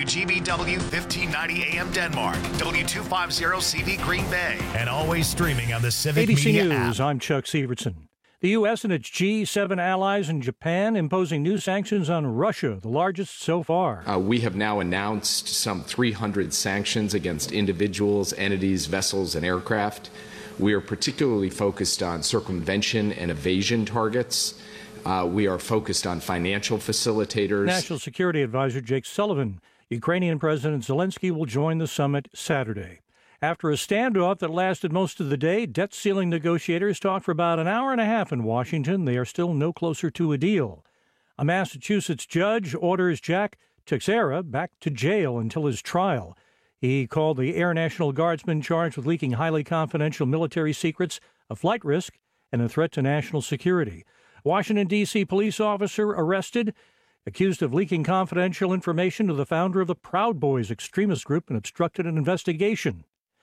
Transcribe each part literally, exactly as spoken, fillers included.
G B W fifteen ninety A M Denmark, W two fifty C V Green Bay, and always streaming on the Civic A B C Media News, app. I'm Chuck Severson. The U S and its G seven allies in Japan imposing new sanctions on Russia, the largest so far. Uh, we have now announced some three hundred sanctions against individuals, entities, vessels, and aircraft. We are particularly focused on circumvention and evasion targets. Uh, we are focused on financial facilitators. National Security Advisor Jake Sullivan. Ukrainian President Zelensky will join the summit Saturday. After a standoff that lasted most of the day, debt-ceiling negotiators talked for about an hour and a half in Washington. They are still no closer to a deal. A Massachusetts judge orders Jack Teixeira back to jail until his trial. He called the Air National Guardsman charged with leaking highly confidential military secrets a flight risk and a threat to national security. Washington, D C police officer arrested, accused of leaking confidential information to the founder of the Proud Boys extremist group and obstructed an investigation.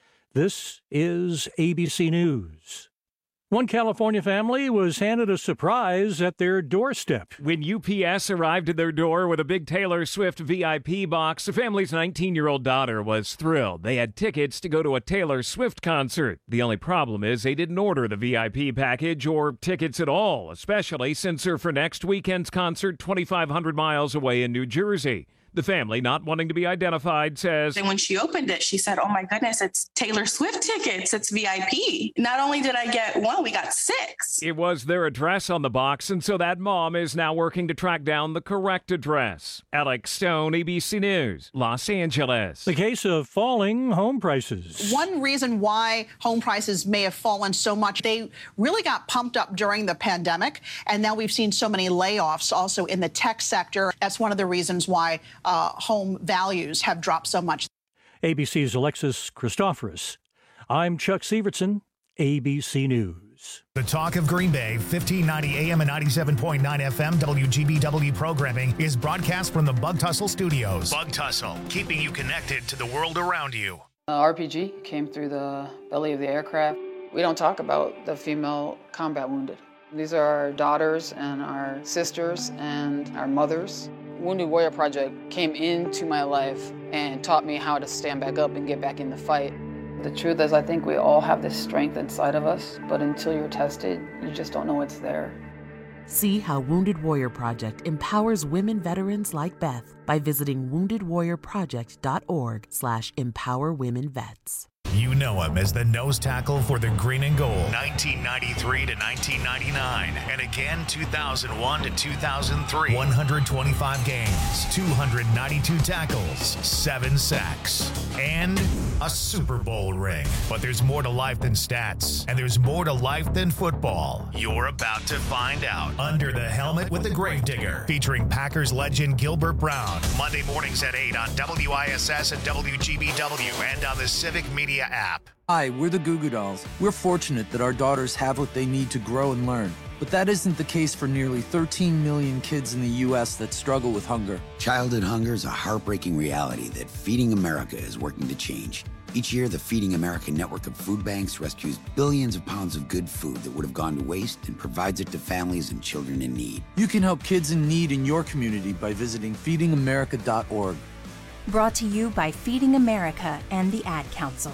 This is A B C News. One California family was handed a surprise at their doorstep. When U P S arrived at their door with a big Taylor Swift V I P box, the family's nineteen-year-old daughter was thrilled. They had tickets to go to a Taylor Swift concert. The only problem is they didn't order the V I P package or tickets at all, especially since they're for next weekend's concert twenty-five hundred miles away in New Jersey. The family, not wanting to be identified, says... And when she opened it, she said, oh, my goodness, it's Taylor Swift tickets. It's V I P. Not only did I get one, we got six. It was their address on the box, and so that mom is now working to track down the correct address. Alex Stone, A B C News, Los Angeles. The case of falling home prices. One reason why home prices may have fallen so much, they really got pumped up during the pandemic, and now we've seen so many layoffs also in the tech sector. That's one of the reasons why Uh, home values have dropped so much. A B C's Alexis Christoforous. I'm Chuck Severson, A B C News. The Talk of Green Bay, fifteen ninety A M and ninety-seven point nine F M W G B W programming is broadcast from the Bug Tussle Studios. Bug Tussle, keeping you connected to the world around you. Uh, R P G came through the belly of the aircraft. We don't talk about the female combat wounded. These are our daughters and our sisters and our mothers. Wounded Warrior Project came into my life and taught me how to stand back up and get back in the fight. The truth is, I think we all have this strength inside of us, but until you're tested, you just don't know it's there. See how Wounded Warrior Project empowers women veterans like Beth by visiting wounded warrior project dot org slash empower women vets. You know him as the nose tackle for the green and gold, nineteen ninety-three to nineteen ninety-nine, and again two thousand one to two thousand three. one hundred twenty-five games, two hundred ninety-two tackles, seven sacks, and a Super Bowl ring. But there's more to life than stats, and there's more to life than football. You're about to find out. Under the Helmet with the Gravedigger, featuring Packers legend Gilbert Brown. Monday mornings at eight on W I S S and W G B W and on the Civic Media app. Hi, we're the Goo Goo Dolls. We're fortunate that our daughters have what they need to grow and learn. But that isn't the case for nearly thirteen million kids in the U S that struggle with hunger. Childhood hunger is a heartbreaking reality that Feeding America is working to change. Each year, the Feeding America network of food banks rescues billions of pounds of good food that would have gone to waste and provides it to families and children in need. You can help kids in need in your community by visiting feeding america dot org. Brought to you by Feeding America and the Ad Council.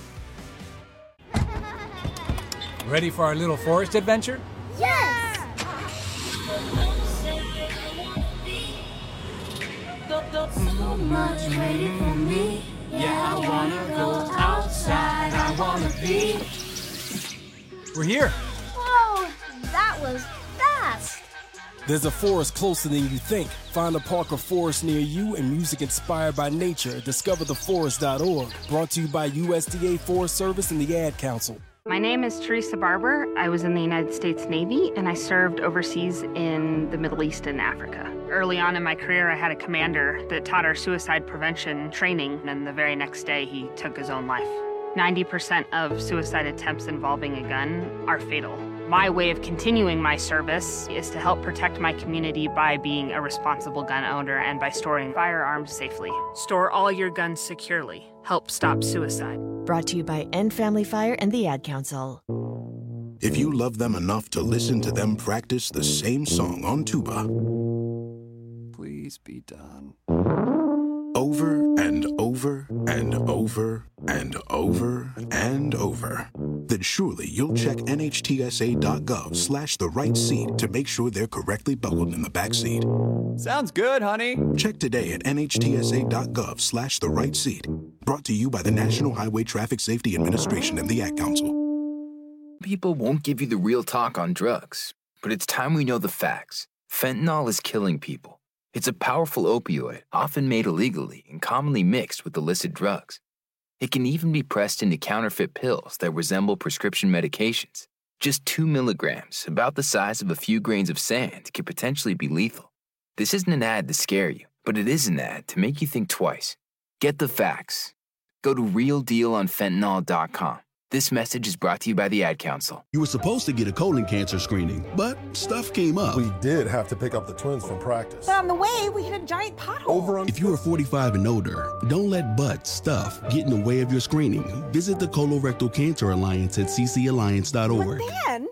Ready for our little forest adventure? Yes! So much waiting for me. Yeah, I wanna go outside. I wanna be. We're here. Whoa, that was fast. There's a forest closer than you think. Find a park or forest near you and music inspired by nature at discover the forest dot org. Brought to you by U S D A Forest Service and the Ad Council. My name is Teresa Barber. I was in the United States Navy, and I served overseas in the Middle East and Africa. Early on in my career, I had a commander that taught our suicide prevention training, and the very next day, he took his own life. ninety percent of suicide attempts involving a gun are fatal. My way of continuing my service is to help protect my community by being a responsible gun owner and by storing firearms safely. Store all your guns securely. Help stop suicide. Brought to you by End Family Fire and the Ad Council. If you love them enough to listen to them practice the same song on tuba, please be done. over and over and over and over and over, then surely you'll check nhtsa.gov slash the right seat to make sure they're correctly buckled in the back seat. Sounds good, honey. Check today at nhtsa.gov slash the right seat. Brought to you by the National Highway Traffic Safety Administration and the Ad Council. People won't give you the real talk on drugs, but it's time we know the facts. Fentanyl is killing people. It's a powerful opioid, often made illegally and commonly mixed with illicit drugs. It can even be pressed into counterfeit pills that resemble prescription medications. Just two milligrams, about the size of a few grains of sand, could potentially be lethal. This isn't an ad to scare you, but it is an ad to make you think twice. Get the facts. Go to real deal on fentanyl dot com. This message is brought to you by the Ad Council. You were supposed to get a colon cancer screening, but stuff came up. We did have to pick up the twins from practice. But on the way, we hit a giant pothole. Over on- If you are forty-five and older, don't let butt stuff get in the way of your screening. Visit the Colorectal Cancer Alliance at c c alliance dot org. But then...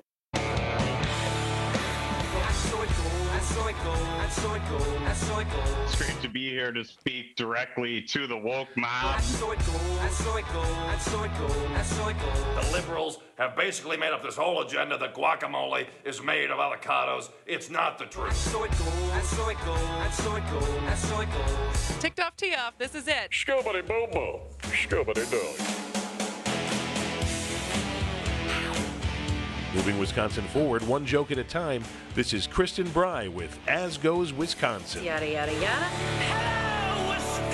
It's great to be here to speak directly to the woke mob. The liberals have basically made up this whole agenda that guacamole is made of avocados. It's not the truth. Ticked off, tee off. This is it. Scubbity boo boo. Scubbity doo. Moving Wisconsin forward, one joke at a time. This is Kristen Bry with As Goes Wisconsin. Yada, yada, yada. Hello,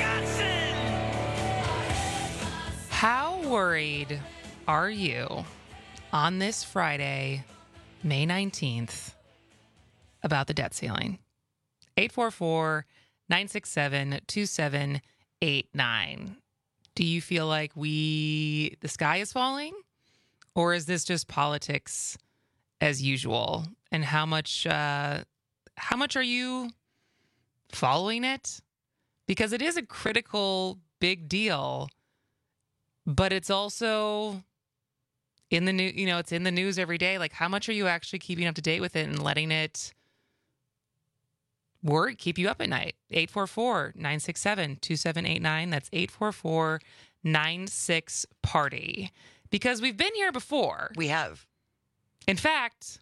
Wisconsin! How worried are you on this Friday, May nineteenth, about the debt ceiling? eight four four, nine six seven, two seven eight nine. Do you feel like we, the sky is falling? Or is this just politics as usual? And how much uh, how much are you following it? Because it is a critical, big deal, but it's also in the new, you know, it's in the news every day. Like, how much are you actually keeping up to date with it and letting it work, keep you up at night? eight four four, nine six seven, two seven eight nine. That's eight four four, nine six, party. Because we've been here before. We have. In fact,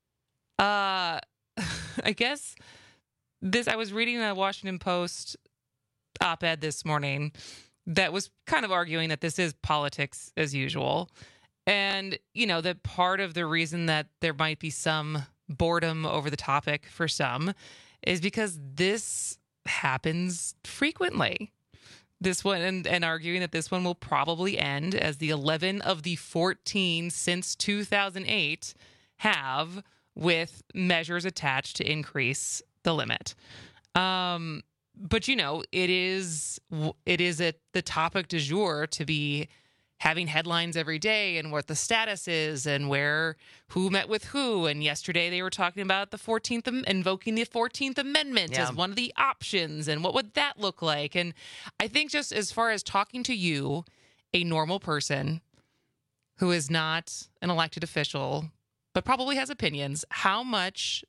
uh, I guess this, I was reading a Washington Post op-ed this morning that was kind of arguing that this is politics as usual. And, you know, that part of the reason that there might be some boredom over the topic for some is because this happens frequently. This one, and, and arguing that this one will probably end as the eleven of the fourteen since two thousand eight have, with measures attached to increase the limit. Um, but, you know, it is it is a, the topic du jour to be having headlines every day and what the status is and where, who met with who. And yesterday they were talking about the fourteenth, invoking the fourteenth Amendment yeah. as one of the options. And what would that look like? And I think just as far as talking to you, a normal person who is not an elected official, but probably has opinions, how much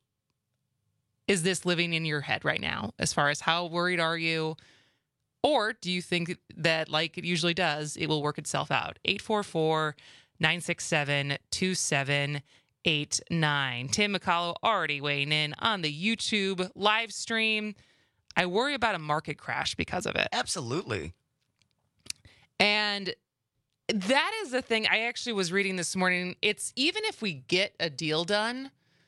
is this living in your head right now? As far as how worried are you? Or do you think that, like it usually does, it will work itself out? eight four four, nine six seven, two seven eight nine. Tim McCullough already weighing in on the YouTube live stream. I worry about a market crash because of it. Absolutely. And that is the thing I actually was reading this morning. It's even if we get a deal done,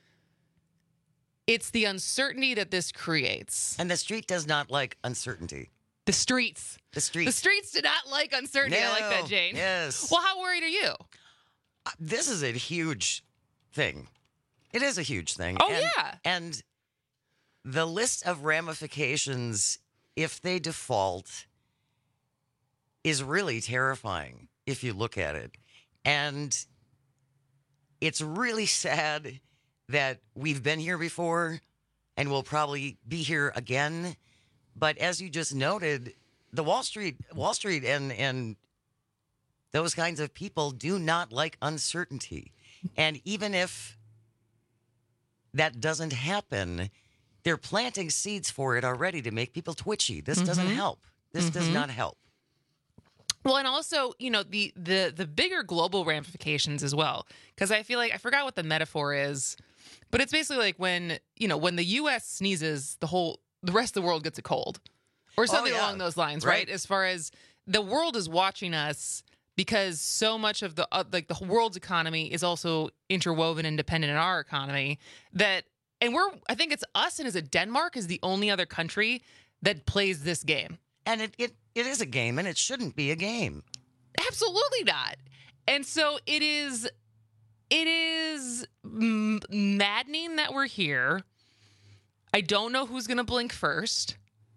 it's the uncertainty that this creates. And the street does not like uncertainty. The streets. The streets. The streets do not like uncertainty. No, I like that, Jane. Yes. Well, how worried are you? Uh, this is a huge thing. It is a huge thing. Oh, and, yeah. And the list of ramifications, if they default, is really terrifying if you look at it. And it's really sad that we've been here before and we'll probably be here again. But as you just noted, the Wall Street, Wall Street, and and those kinds of people do not like uncertainty. And even if that doesn't happen, they're planting seeds for it already to make people twitchy. This mm-hmm. doesn't help. This Mm-hmm. does not help. Well, and also, you know, the the the bigger global ramifications as well. Because I feel like I forgot what the metaphor is, but it's basically like when, you know, when the U S sneezes, the whole the rest of the world gets a cold. Or something Oh, yeah. along those lines, right? Right. As far as the world is watching us because so much of the uh, like the world's economy is also interwoven and dependent on our economy that and we're I think it's us and is it Denmark is the only other country that plays this game. And it, it, it is a game, and it shouldn't be a game. Absolutely not. And so it is it is m- maddening that we're here. I don't know who's going to blink first.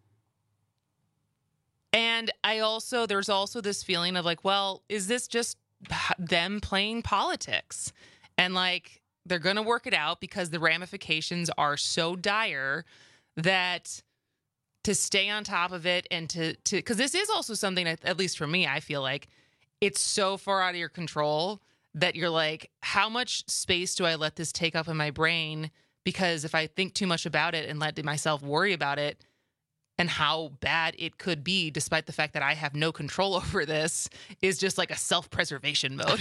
And I also, there's also this feeling of like, well, is this just them playing politics? And like, they're going to work it out because the ramifications are so dire that to stay on top of it and to, to, because this is also something, at least for me, I feel like it's so far out of your control that you're like, how much space do I let this take up in my brain? Because if I think too much about it and let myself worry about it, and how bad it could be, despite the fact that I have no control over this, is just like a self-preservation mode.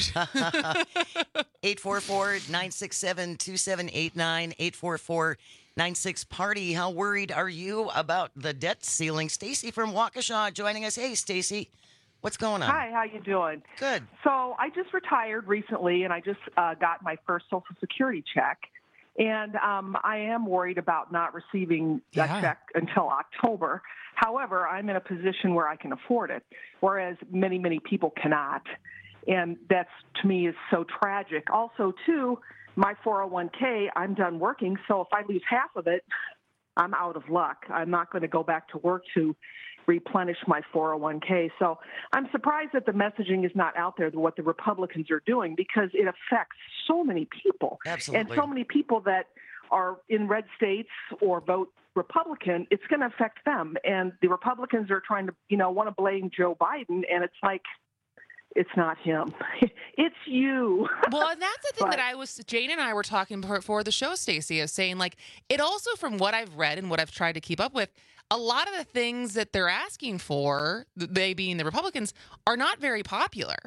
eight four four, nine six seven, two seven eight nine, eight four four, nine six party. How worried are you about the debt ceiling? Stacy from Waukesha joining us. Hey, Stacy, what's going on? Hi, how you doing? Good. So I just retired recently, and I just uh, got my first Social Security check. And um, I am worried about not receiving Yeah. a check until October. However, I'm in a position where I can afford it, whereas many, many people cannot. And that's, to me, is so tragic. Also, too, my four oh one k, I'm done working, so if I lose half of it, I'm out of luck. I'm not going to go back to work to replenish my four oh one k. So I'm surprised that the messaging is not out there, what the Republicans are doing, because it affects so many people. Absolutely. And so many people that are in red states or vote Republican, it's going to affect them. And the Republicans are trying to, you know, want to blame Joe Biden, and it's like, it's not him. It's you. Well, and that's the thing But- that I was, Jane and I were talking before the show, Stacey, of saying like, it also from what I've read and what I've tried to keep up with, a lot of the things that they're asking for, they being the Republicans, are not very popular.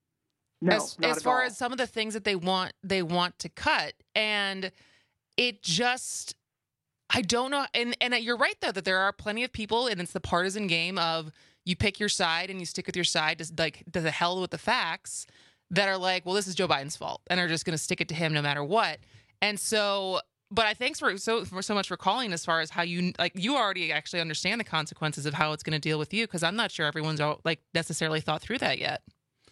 No, as, not as at far all. as some of the things that they want, they want to cut. And it just, I don't know. And, and you're right, though, that there are plenty of people, and it's the partisan game of you pick your side and you stick with your side, just like to the hell with the facts, that are like, well, this is Joe Biden's fault, and are just going to stick it to him no matter what. And so, but I thanks for so for so much for calling as far as how you like you already actually understand the consequences of how it's going to deal with you, because I'm not sure everyone's all, like necessarily thought through that yet.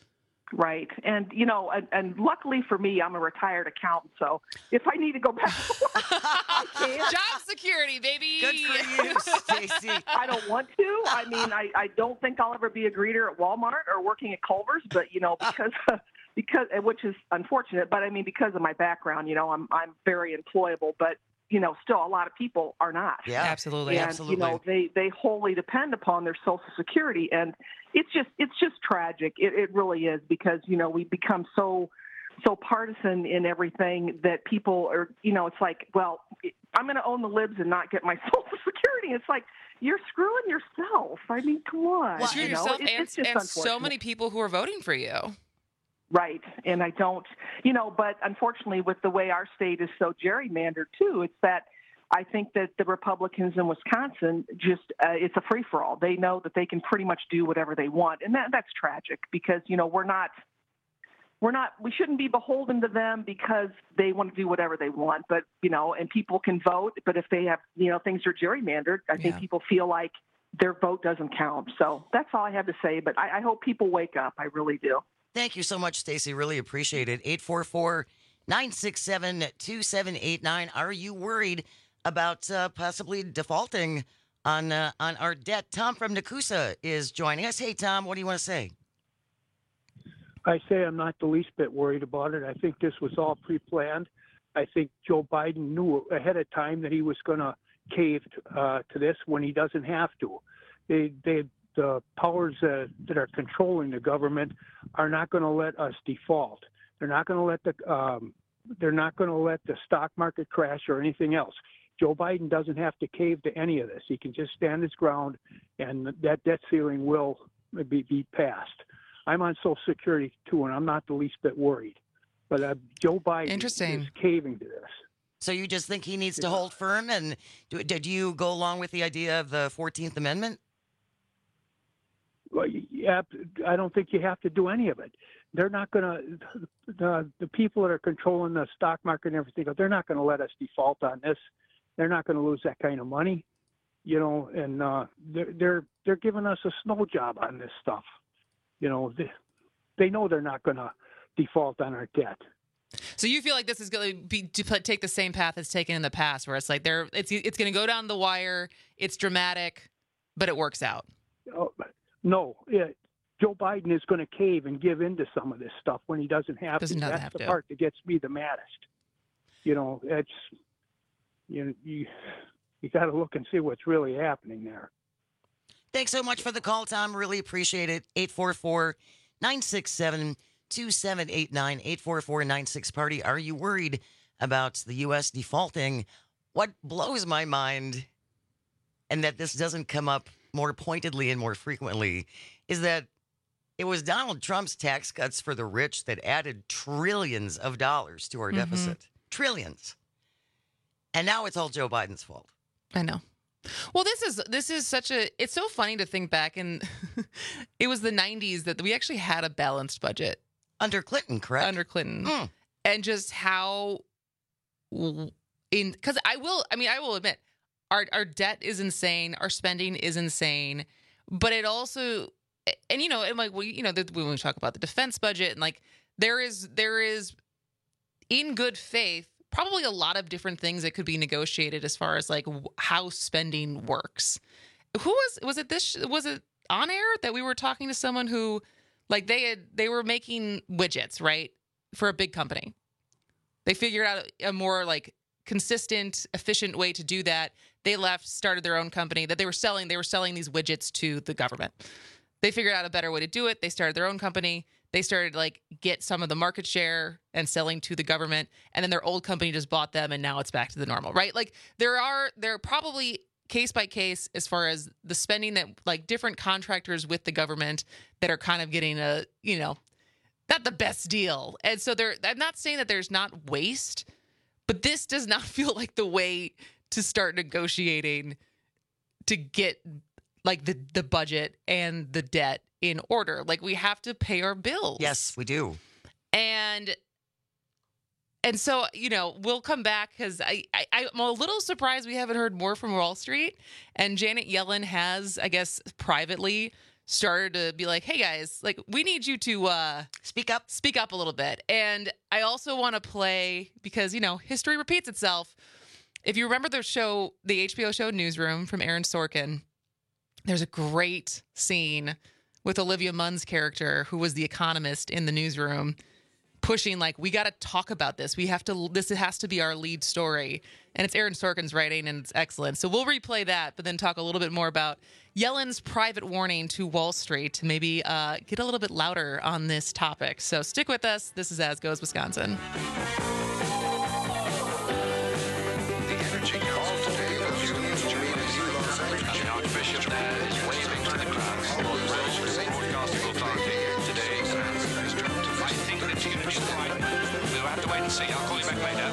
Right. And, you know, and, and luckily for me, I'm a retired accountant. So if I need to go back to work, I can. Job security, baby. Good for you, Stacey. I don't want to. I mean, I, I don't think I'll ever be a greeter at Walmart or working at Culver's, but, you know, because, because, which is unfortunate, but I mean, because of my background, you know, I'm, I'm very employable, but, you know, still a lot of people are not. Yeah, absolutely. And, absolutely. you know, they, they wholly depend upon their Social Security. And it's just, it's just tragic. It, it really is, because, you know, we become so, so partisan in everything that people are, you know, it's like, well, I'm going to own the libs and not get my Social Security. It's like, you're screwing yourself. I mean, come on. Well, you know, yourself it, and, it's just and so unfortunate. many people who are voting for you. Right. And I don't, you know, but unfortunately with the way our state is so gerrymandered too, it's that I think that the Republicans in Wisconsin just, uh, it's a free for all. They know that they can pretty much do whatever they want. And that, that's tragic, because, you know, we're not, we're not, we shouldn't be beholden to them because they want to do whatever they want. But, you know, and people can vote, but if they have, you know, things are gerrymandered, I think Yeah. people feel like their vote doesn't count. So that's all I have to say. But I, I hope people wake up. I really do. Thank you so much, Stacy. Really appreciate it. eight four four, nine six seven, two seven eight nine. Are you worried about uh, possibly defaulting on uh, on our debt? Tom from Nakusa is joining us. Hey, Tom, what do you want to say? I say I'm not the least bit worried about it. I think this was all pre-planned. I think Joe Biden knew ahead of time that he was going to cave uh, to this when he doesn't have to. They, they, the powers uh, that are controlling the government are not going to let us default. They're not going to let the um, they're not going to let the stock market crash or anything else. Joe Biden doesn't have to cave to any of this. He can just stand his ground, and that debt ceiling will be, be passed. I'm on Social Security, too, and I'm not the least bit worried. But uh, Joe Biden Interesting. is caving to this. So you just think he needs to hold firm? And do, did you go along with the idea of the fourteenth Amendment? Well, yeah, I don't think you have to do any of it. They're not going to, the, the people that are controlling the stock market and everything, they're not going to let us default on this. They're not going to lose that kind of money, you know, and uh, they're, they're, they're giving us a snow job on this stuff. You know, they, they know they're not going to default on our debt. So you feel like this is going to be to take the same path it's taken in the past, where it's like they're it's it's going to go down the wire. It's dramatic, but it works out. Oh, no, yeah, Joe Biden is going to cave and give in to some of this stuff when he doesn't have Doesn't to. have That's have the to. part that gets me the maddest. You know, it's you know, you you got to look and see what's really happening there. Thanks so much for the call, Tom. Really appreciate it. eight four four, nine six seven, two seven eight nine, eight four four, nine six party. Are you worried about the U S defaulting? What blows my mind, and that this doesn't come up more pointedly and more frequently, is that it was Donald Trump's tax cuts for the rich that added trillions of dollars to our Mm-hmm. deficit. Trillions. And now it's all Joe Biden's fault. I know. Well, this is this is such a. It's so funny to think back, and it was the nineties that we actually had a balanced budget under Clinton, correct? Under Clinton, Mm. and just how in because I will. I mean, I will admit, our our debt is insane. Our spending is insane, but it also, and you know, and like we, you know, when we talk about the defense budget, and like there is there is, in good faith, probably a lot of different things that could be negotiated as far as like how spending works. Who was was it this was it on air that we were talking to someone who like they had they were making widgets, right, for a big company. They figured out a more like consistent, efficient way to do that. They left, started their own company that they were selling. They were selling these widgets to the government. They figured out a better way to do it. They started their own company. They started like get some of the market share and selling to the government, and then their old company just bought them, and now it's back to the normal, right? Like there are there are probably case by case as far as the spending that like different contractors with the government that are kind of getting a you know not the best deal, and so there. I'm not saying that there's not waste, but this does not feel like the way to start negotiating to get like the the budget and the debt in order. Like we have to pay our bills. Yes, we do. And and so, you know, we'll come back because I, I, I'm a little surprised we haven't heard more from Wall Street. And Janet Yellen has, I guess, privately started to be like, hey, guys, like we need you to uh, speak up, speak up a little bit. And I also want to play because, you know, history repeats itself. If you remember the show, the H B O show Newsroom from Aaron Sorkin, there's a great scene with Olivia Munn's character, who was the economist in the newsroom, pushing like, we got to talk about this. We have to, this has to be our lead story. And it's Aaron Sorkin's writing, and it's excellent. So we'll replay that, but then talk a little bit more about Yellen's private warning to Wall Street to maybe uh, get a little bit louder on this topic. So stick with us. This is As Goes Wisconsin. See, I'll call you back later.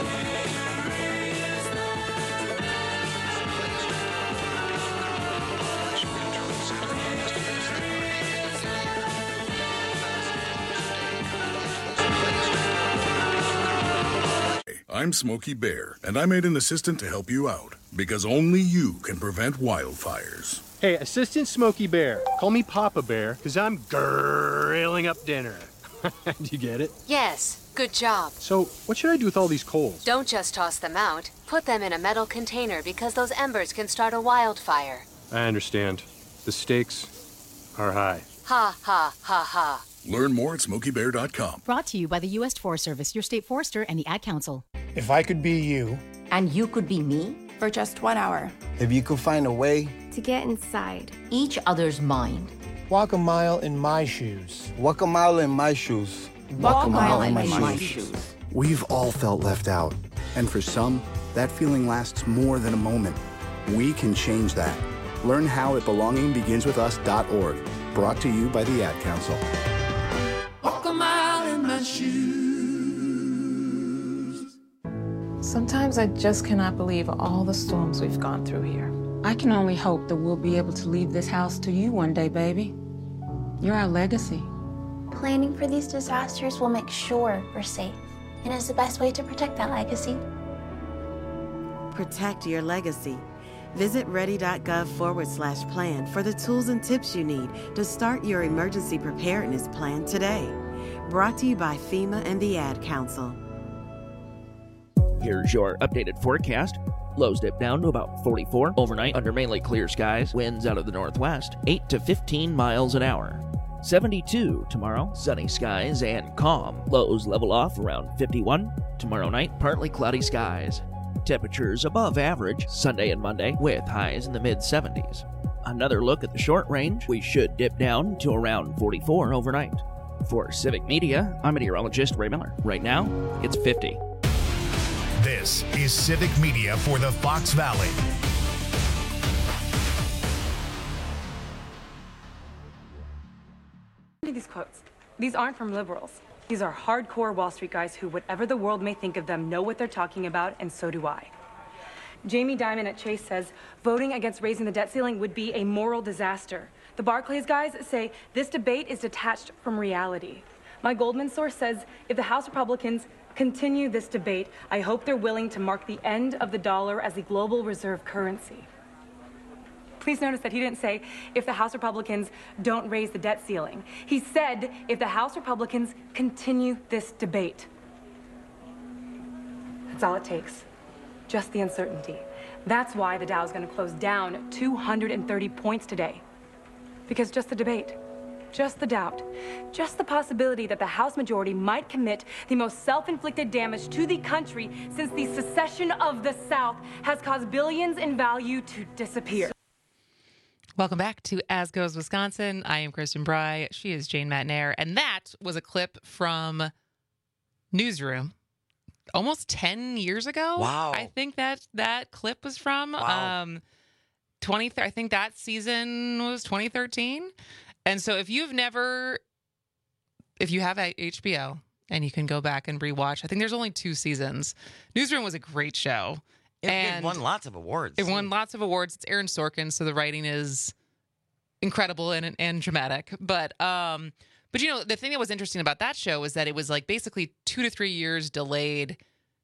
I'm Smokey Bear, and I made an assistant to help you out, because only you can prevent wildfires. Hey, Assistant Smokey Bear, call me Papa Bear, because I'm grilling up dinner. Do you get it? Yes, good job. So, what should I do with all these coals? Don't just toss them out. Put them in a metal container because those embers can start a wildfire. I understand. The stakes are high. Ha, ha, ha, ha. Learn more at smokey bear dot com. Brought to you by the U S Forest Service, your state forester, and the Ad Council. If I could be you. And you could be me. For just one hour. If you could find a way. To get inside. Each other's mind. Walk a mile in my shoes. Walk a mile in my shoes. Walk, Walk a mile, mile in, my, in my shoes. shoes. We've all felt left out. And for some, that feeling lasts more than a moment. We can change that. Learn how at belonging begins with us dot org. Brought to you by the Ad Council. Walk a mile in my shoes. Sometimes I just cannot believe all the storms we've gone through here. I can only hope that we'll be able to leave this house to you one day, baby. You're our legacy. Planning for these disasters will make sure we're safe, and is the best way to protect that legacy. Protect your legacy. Visit ready.gov forward slash plan for the tools and tips you need to start your emergency preparedness plan today. Brought to you by FEMA and the Ad Council. Here's your updated forecast. Lows dip down to about forty-four overnight under mainly clear skies. Winds out of the northwest, eight to fifteen miles an hour. seventy-two tomorrow, sunny skies and calm. Lows level off around fifty-one. Tomorrow night, partly cloudy skies. Temperatures above average Sunday and Monday with highs in the mid seventies. Another look at the short range, we should dip down to around forty-four overnight. For Civic Media, I'm meteorologist Ray Miller. Right now, it's fifty. This is Civic Media for the Fox Valley. These quotes. These aren't from liberals. These are hardcore Wall Street guys who, whatever the world may think of them, know what they're talking about, and so do I. Jamie Dimon at Chase says voting against raising the debt ceiling would be a moral disaster. The Barclays guys say this debate is detached from reality. My Goldman source says if the House Republicans continue this debate, I hope they're willing to mark the end of the dollar as the global reserve currency. Please notice that he didn't say if the House Republicans don't raise the debt ceiling. He said if the House Republicans continue this debate. That's all it takes. Just the uncertainty. That's why the Dow is going to close down two hundred thirty points today. Because just the debate, just the doubt, just the possibility that the House majority might commit the most self-inflicted damage to the country since the secession of the South has caused billions in value to disappear. Welcome back to As Goes Wisconsin. I am Kristen Bry. She is Jane Matnair. And that was a clip from Newsroom almost ten years ago. Wow. I think that that clip was from. Wow. Um, twenty. I think that season was twenty thirteen. And so if you've never, if you have H B O and you can go back and rewatch, I think there's only two seasons. Newsroom was a great show. It, and it won lots of awards. It won lots of awards. It's Aaron Sorkin, so the writing is incredible and and dramatic. But um, but you know, the thing that was interesting about that show was that it was like basically two to three years delayed,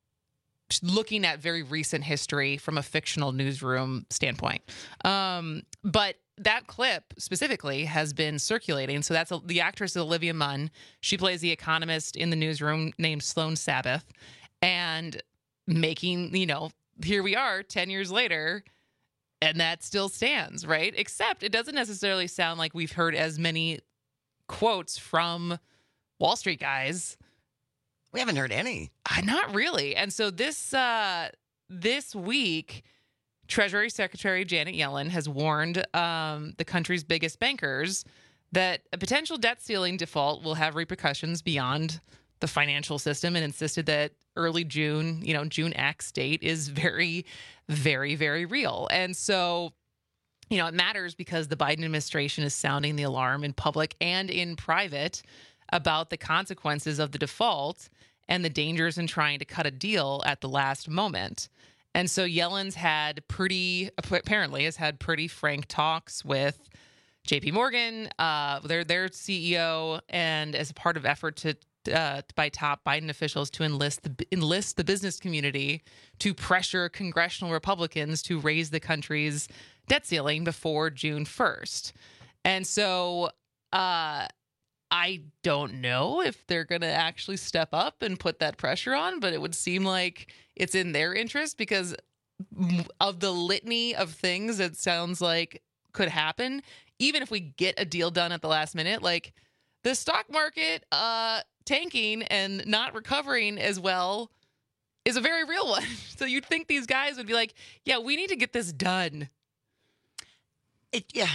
looking at very recent history from a fictional newsroom standpoint. Um, but that clip specifically has been circulating. So that's a, the actress is Olivia Munn. She plays the economist in the newsroom named Sloane Sabbath, and making, you know, here we are ten years later, and that still stands, right? Except it doesn't necessarily sound like we've heard as many quotes from Wall Street guys. We haven't heard any. Uh, not really. And so this uh, this week, Treasury Secretary Janet Yellen has warned um, the country's biggest bankers that a potential debt ceiling default will have repercussions beyond the financial system, and insisted that early June, you know, June X date is very, very, very real. And so, you know, it matters because the Biden administration is sounding the alarm in public and in private about the consequences of the default and the dangers in trying to cut a deal at the last moment. And so Yellen's had pretty, apparently has had pretty frank talks with J P Morgan, uh, their, their C E O, and as a part of effort to Uh, by top Biden officials to enlist the enlist the business community to pressure congressional Republicans to raise the country's debt ceiling before June first. And so uh, I don't know if they're going to actually step up and put that pressure on, but it would seem like it's in their interest because of the litany of things that sounds like could happen. Even if we get a deal done at the last minute, like the stock market uh, tanking and not recovering as well is a very real one. So you'd think these guys would be like, yeah, we need to get this done. It, yeah.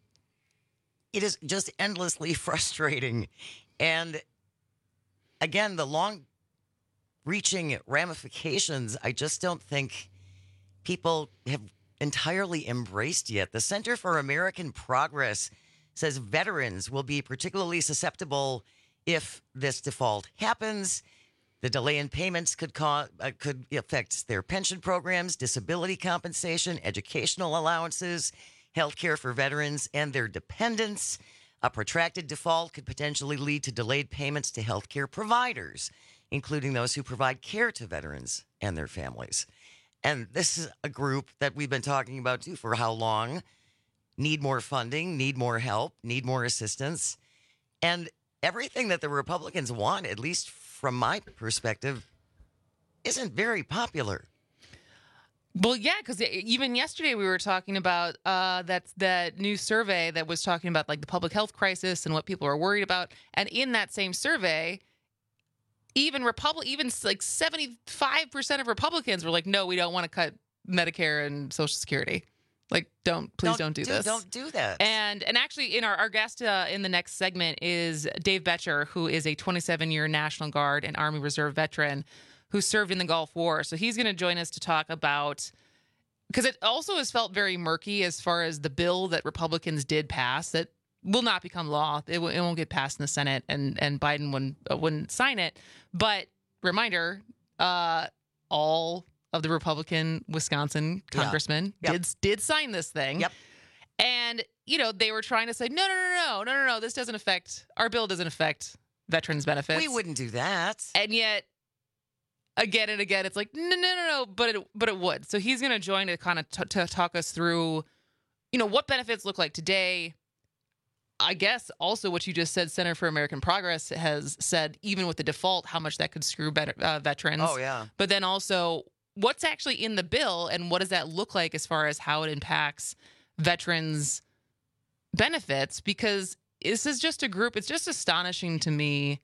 It is just endlessly frustrating. And again, the long reaching ramifications I just don't think people have entirely embraced yet. The Center for American Progress says veterans will be particularly susceptible if this default happens. The delay in payments could cause, uh, could affect their pension programs, disability compensation, educational allowances, health care for veterans and their dependents. A protracted default could potentially lead to delayed payments to health care providers, including those who provide care to veterans and their families. And this is a group that we've been talking about, too, for how long? Need more funding, need more help, need more assistance. And everything that the Republicans want, at least from my perspective, isn't very popular. Well, yeah, because even yesterday we were talking about uh, that that new survey that was talking about like the public health crisis and what people are worried about. And in that same survey, even Republic, even like seventy-five percent of Republicans were like, no, we don't want to cut Medicare and Social Security. Like, don't, please don't, don't do, do this. Don't do that. And and actually, in our, our guest uh, in the next segment is Dave Boettcher, who is a twenty-seven-year National Guard and Army Reserve veteran who served in the Gulf War. So he's going to join us to talk about, because it also has felt very murky as far as the bill that Republicans did pass that will not become law. It, w- it won't get passed in the Senate, and, and Biden wouldn't, uh, wouldn't sign it. But reminder, uh, all of the Republican Wisconsin congressmen yeah. yep. did did sign this thing. Yep. And, you know, they were trying to say, no, no, no, no, no, no, no, this doesn't affect, our bill doesn't affect veterans' benefits. We wouldn't do that. And yet, again and again, it's like, no, no, no, no, but it, but it would. So he's going to join to kind of t- to talk us through, you know, what benefits look like today. I guess also what you just said, Center for American Progress has said, even with the default, how much that could screw better, uh, veterans. Oh, yeah. But then also, what's actually in the bill and what does that look like as far as how it impacts veterans' benefits? Because this is just a group, it's just astonishing to me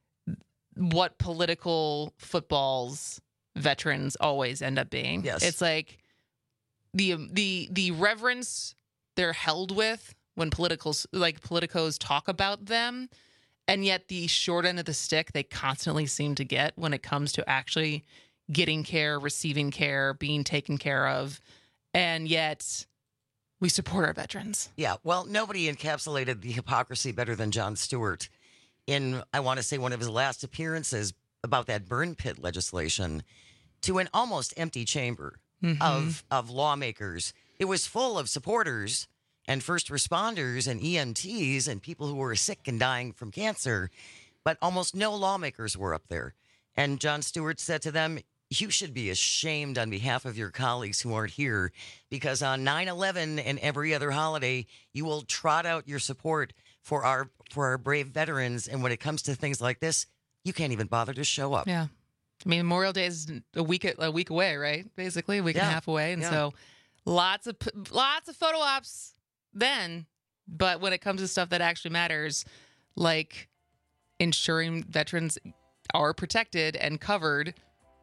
what political footballs veterans always end up being. Yes. It's like the the the reverence they're held with when politicals like politicos talk about them, and yet the short end of the stick they constantly seem to get when it comes to actually getting care, receiving care, being taken care of, and yet we support our veterans. Yeah, well, nobody encapsulated the hypocrisy better than Jon Stewart in, I want to say, one of his last appearances about that burn pit legislation to an almost empty chamber mm-hmm. of, of lawmakers. It was full of supporters and first responders and E M Ts and people who were sick and dying from cancer, but almost no lawmakers were up there. And Jon Stewart said to them, you should be ashamed on behalf of your colleagues who aren't here, because on nine eleven and every other holiday, you will trot out your support for our for our brave veterans. And when it comes to things like this, you can't even bother to show up. Yeah. I mean, Memorial Day is a week a week away, right? Basically, a week yeah. and a half away. And yeah. so lots of lots of photo ops then. But when it comes to stuff that actually matters, like ensuring veterans are protected and covered,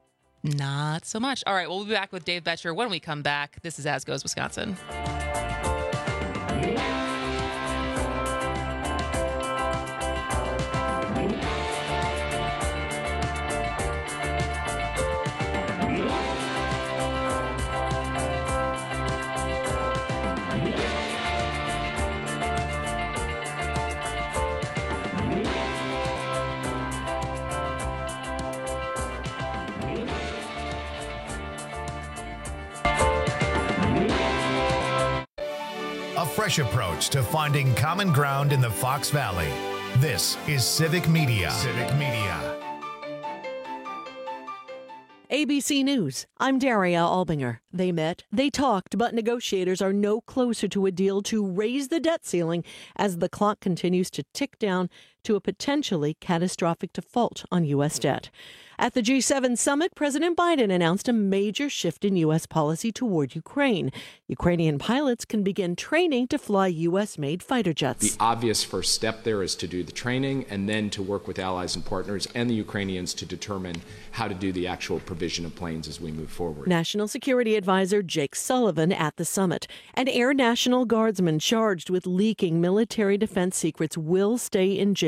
not so much. All right, we'll be back with Dave Boettcher when we come back. This is As Goes Wisconsin. A fresh approach to finding common ground in the Fox Valley. This is Civic Media. Civic Media. A B C News, I'm Daria Albinger. They met, they talked, but negotiators are no closer to a deal to raise the debt ceiling as the clock continues to tick down to a potentially catastrophic default on U S debt. At the G seven summit, President Biden announced a major shift in U S policy toward Ukraine. Ukrainian pilots can begin training to fly U S-made fighter jets. The obvious first step there is to do the training and then to work with allies and partners and the Ukrainians to determine how to do the actual provision of planes as we move forward. National Security Advisor Jake Sullivan at the summit. An Air National Guardsman charged with leaking military defense secrets will stay in jail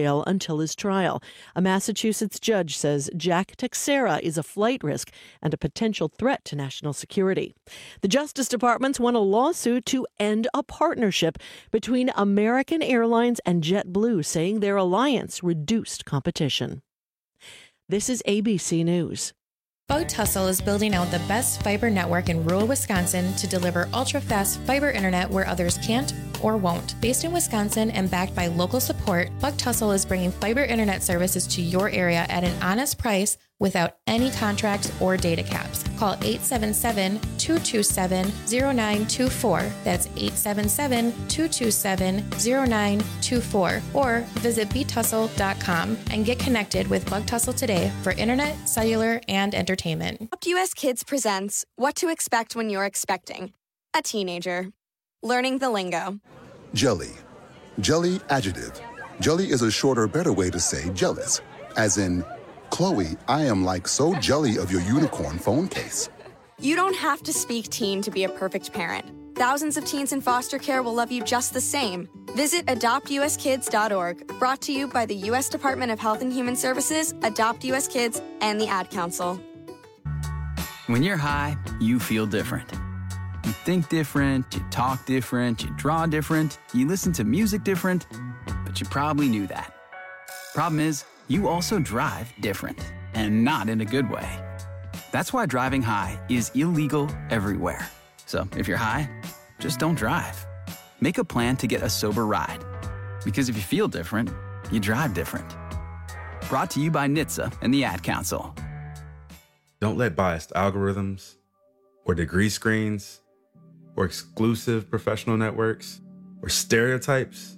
jail until his trial. A Massachusetts judge says Jack Teixeira is a flight risk and a potential threat to national security. The Justice Department's won a lawsuit to end a partnership between American Airlines and JetBlue, saying their alliance reduced competition. This is A B C News. Bug Tussle is building out the best fiber network in rural Wisconsin to deliver ultra-fast fiber internet where others can't or won't. Based in Wisconsin and backed by local support, Bug Tussle is bringing fiber internet services to your area at an honest price without any contracts or data caps. Call eight seven seven, two two seven, zero nine two four. That's eight seven seven, two two seven, zero nine two four. Or visit b tussle dot com and get connected with Bug Tussle today for internet, cellular, and entertainment. Adopt U S Kids presents What to Expect When You're Expecting a Teenager. Learning the lingo. Jelly. Jelly adjective. Jelly is a shorter, better way to say jealous. As in, Chloe, I am like so jelly of your unicorn phone case. You don't have to speak teen to be a perfect parent. Thousands of teens in foster care will love you just the same. Visit adopt u s kids dot org, brought to you by the U S Department of Health and Human Services, Adopt U S Kids, and the Ad Council. When you're high, you feel different. You think different, you talk different, you draw different, you listen to music different, but you probably knew that. Problem is, you also drive different, and not in a good way. That's why driving high is illegal everywhere. So if you're high, just don't drive. Make a plan to get a sober ride. Because if you feel different, you drive different. Brought to you by N H T S A and the Ad Council. Don't let biased algorithms or degree screens or exclusive professional networks or stereotypes.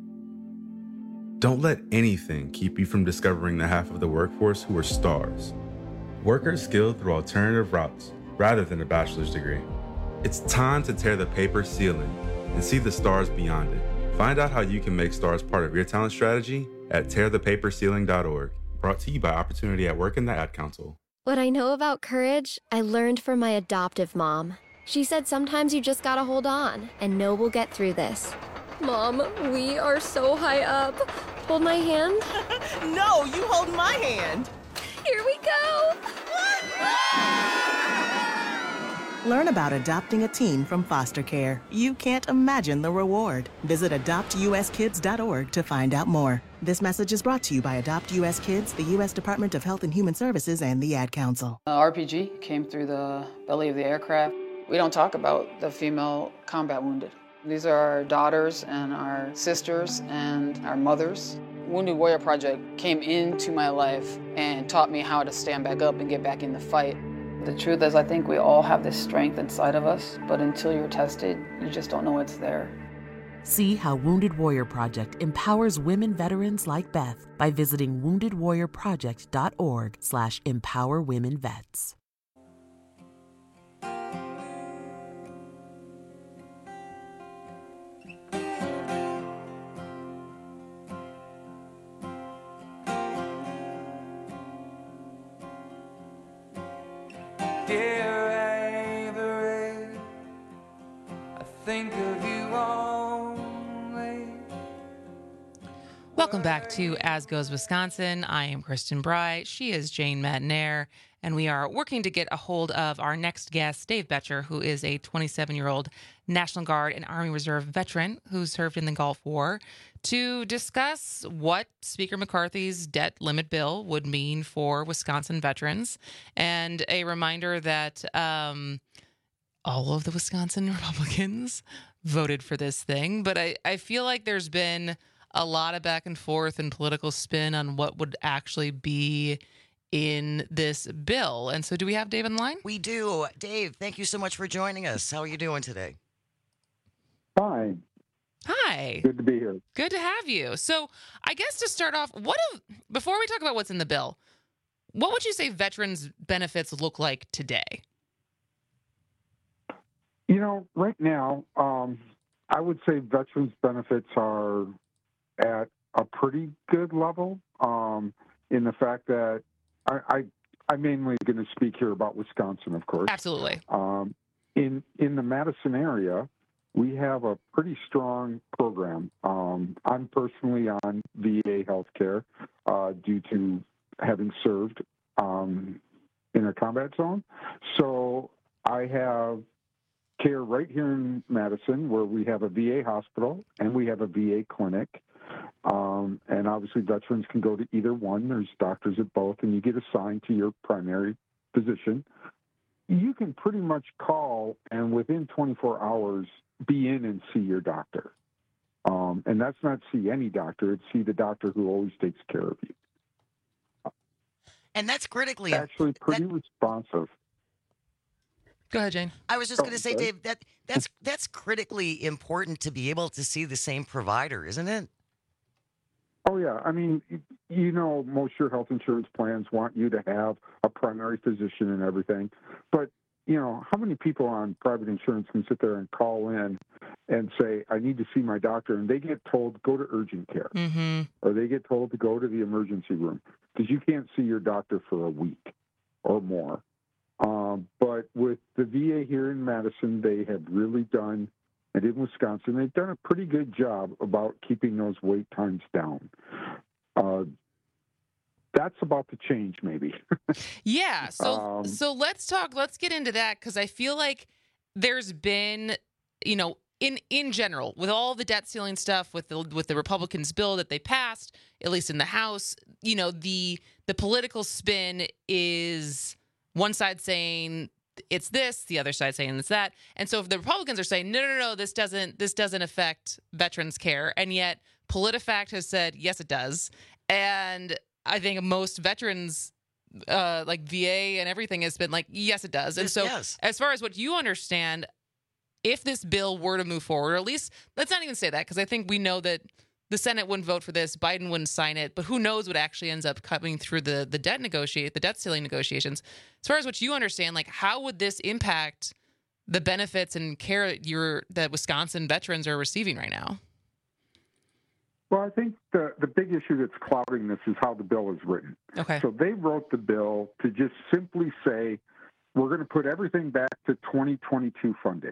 Don't let anything keep you from discovering the half of the workforce who are stars. Workers skilled through alternative routes rather than a bachelor's degree. It's time to tear the paper ceiling and see the stars beyond it. Find out how you can make stars part of your talent strategy at tear the paper ceiling dot org. Brought to you by Opportunity at Work and the Ad Council. What I know about courage, I learned from my adoptive mom. She said sometimes you just gotta hold on and know we'll get through this. Mom, we are so high up. Hold my hand. No, you hold my hand. Here we go. Learn about adopting a teen from foster care. You can't imagine the reward. Visit adopt u s kids dot org to find out more. This message is brought to you by Adopt U S Kids, the U S Department of Health and Human Services, and the Ad Council. Uh, R P G came through the belly of the aircraft. We don't talk about the female combat wounded. These are our daughters and our sisters and our mothers. Wounded Warrior Project came into my life and taught me how to stand back up and get back in the fight. The truth is, I think we all have this strength inside of us, but until you're tested, you just don't know it's there. See how Wounded Warrior Project empowers women veterans like Beth by visiting wounded warrior project dot org slash empower women vets. Dear Avery, I think of you only. Welcome back to As Goes Wisconsin. I am Kristen Bry. She is Jane Matinaire. And we are working to get a hold of our next guest, Dave Betcher, who is a twenty-seven-year-old National Guard and Army Reserve veteran who served in the Gulf War, to discuss what Speaker McCarthy's debt limit bill would mean for Wisconsin veterans. And a reminder that um, all of the Wisconsin Republicans voted for this thing. But I, I feel like there's been a lot of back and forth and political spin on what would actually be in this bill. And so do we have Dave in line? We do. Dave, thank you so much for joining us. How are you doing today? Fine. Hi. Good to be here. Good to have you. So I guess to start off, what if, before we talk about what's in the bill, what would you say veterans' benefits look like today? You know, right now, um, I would say veterans' benefits are at a pretty good level um, in the fact that I, I, I'm mainly going to speak here about Wisconsin, of course. Absolutely. Um, in in the Madison area, we have a pretty strong program. Um, I'm personally on V A healthcare uh, due to having served um, in a combat zone. So I have care right here in Madison where we have a V A hospital and we have a V A clinic. Um, and obviously veterans can go to either one. There's doctors at both, and you get assigned to your primary physician. You can pretty much call and within twenty-four hours be in and see your doctor. Um, and that's not see any doctor, it's see the doctor who always takes care of you. And that's critically Actually pretty that, responsive. Go ahead, Jane. I was just Oh, going to say, sorry. Dave, that that's that's critically important to be able to see the same provider, isn't it? Oh, yeah. I mean, you know, most of your health insurance plans want you to have a primary physician and everything. But, you know, how many people on private insurance can sit there and call in and say, I need to see my doctor, and they get told, go to urgent care, Mm-hmm. or they get told to go to the emergency room because you can't see your doctor for a week or more. Um, but with the V A here in Madison, they have really done, and in Wisconsin, they've done a pretty good job about keeping those wait times down. Uh, that's about to change, maybe. Yeah. So Um, so let's talk. Let's get into that because I feel like there's been, you know, in in general with all the debt ceiling stuff with the with the Republicans' bill that they passed, at least in the House, you know, the the political spin is one side saying it's this, the other side saying it's that. And so if the Republicans are saying, no, no, no, this doesn't this doesn't affect veterans care. And yet PolitiFact has said, yes, it does. And I think most veterans, uh, like V A and everything, has been like, yes, it does. And Yes, so yes. as far as what you understand, if this bill were to move forward, or at least let's not even say that, because I think we know that the Senate wouldn't vote for this, Biden wouldn't sign it, but who knows what actually ends up coming through the the debt negotiate the debt ceiling negotiations. As far as what you understand, like how would this impact the benefits and care you're, that Wisconsin veterans are receiving right now? Well, I think the, the big issue that's clouding this is how the bill is written. Okay. So they wrote the bill to just simply say, we're going to put everything back to twenty twenty-two funding.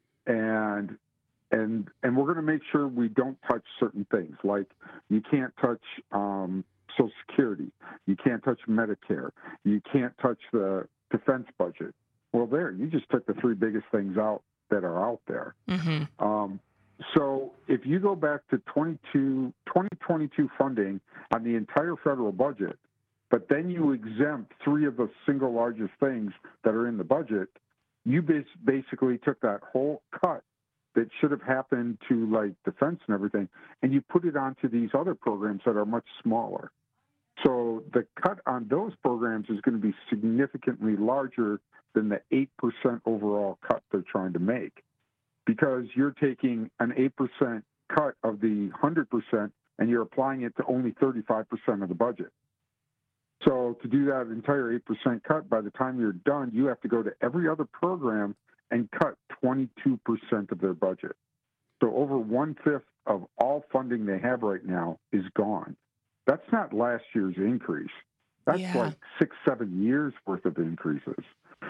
And and and we're going to make sure we don't touch certain things, like you can't touch um, Social Security, you can't touch Medicare, you can't touch the defense budget. Well, there, you just took the three biggest things out that are out there. Mm-hmm. Um, so if you go back to twenty twenty-two funding on the entire federal budget, but then you exempt three of the single largest things that are in the budget, you bas- basically took that whole cut that should have happened to like defense and everything, and you put it onto these other programs that are much smaller. So the cut on those programs is going to be significantly larger than the eight percent overall cut they're trying to make, because you're taking an eight percent cut of the one hundred percent and you're applying it to only thirty-five percent of the budget. So to do that entire eight percent cut, by the time you're done, you have to go to every other program and cut twenty-two percent of their budget. So over one-fifth of all funding they have right now is gone. That's not last year's increase. That's Yeah. like six, seven years worth of increases.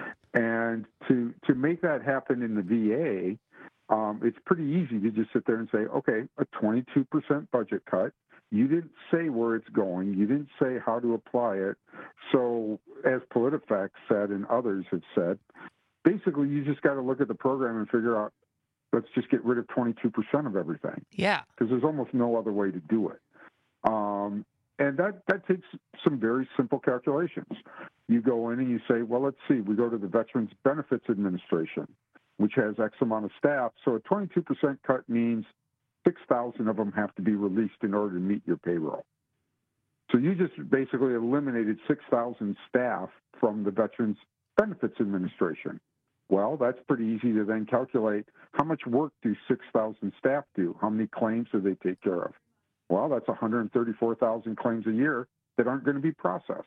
And to to make that happen in the V A, um, it's pretty easy to just sit there and say, okay, a twenty-two percent budget cut. You didn't say where it's going. You didn't say how to apply it. So as PolitiFact said and others have said, basically you just got to look at the program and figure out, let's just get rid of twenty-two percent of everything. Yeah. Because there's almost no other way to do it. Um, and that, that takes some very simple calculations. You go in and you say, well, let's see, we go to the Veterans Benefits Administration, which has X amount of staff. So a twenty-two percent cut means six thousand of them have to be released in order to meet your payroll. So you just basically eliminated six thousand staff from the Veterans Benefits Administration. Well, that's pretty easy to then calculate how much work do six thousand staff do? How many claims do they take care of? Well, that's one hundred thirty-four thousand claims a year that aren't going to be processed,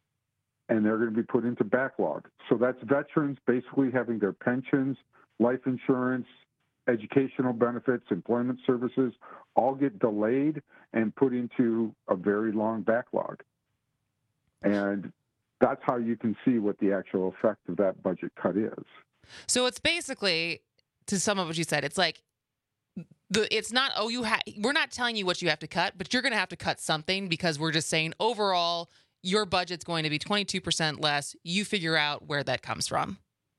and they're going to be put into backlog. So that's veterans basically having their pensions, life insurance, educational benefits, employment services, all get delayed and put into a very long backlog. And that's how you can see what the actual effect of that budget cut is. So it's basically to some of what you said. It's like, the it's not, oh, you ha- we're not telling you what you have to cut, but you're going to have to cut something because we're just saying overall, your budget's going to be twenty-two percent less. You figure out where that comes from.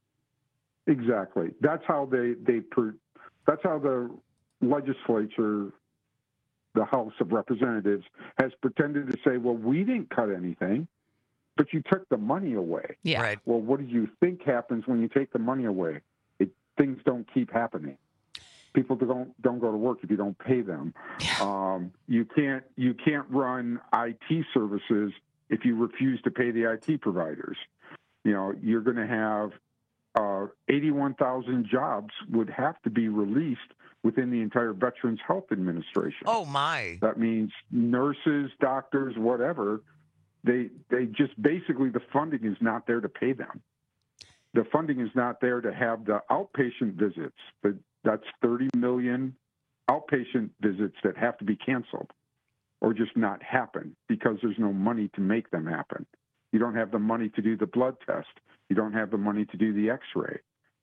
Exactly. That's how they, they per, that's how the legislature, the House of Representatives, has pretended to say, well, we didn't cut anything, but you took the money away. Yeah. Right. Well, what do you think happens when you take the money away? It, things don't keep happening. People don't don't go to work if you don't pay them. Yeah. Um, you can't you can't run I T services if you refuse to pay the I T providers. You know, you're going to have uh, eighty-one thousand jobs would have to be released within the entire Veterans Health Administration. Oh my! That means nurses, doctors, whatever. They they just basically the funding is not there to pay them. The funding is not there to have the outpatient visits. The, that's thirty million outpatient visits that have to be canceled or just not happen because there's no money to make them happen. You don't have the money to do the blood test. You don't have the money to do the x-ray.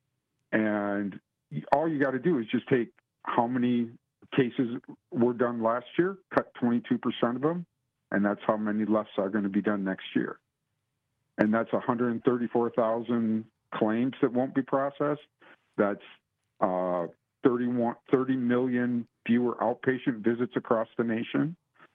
And all you got to do is just take how many cases were done last year, cut twenty-two percent of them, and that's how many less are going to be done next year. And that's one hundred thirty-four thousand claims that won't be processed. That's uh, thirty-one, thirty million fewer outpatient visits across the nation.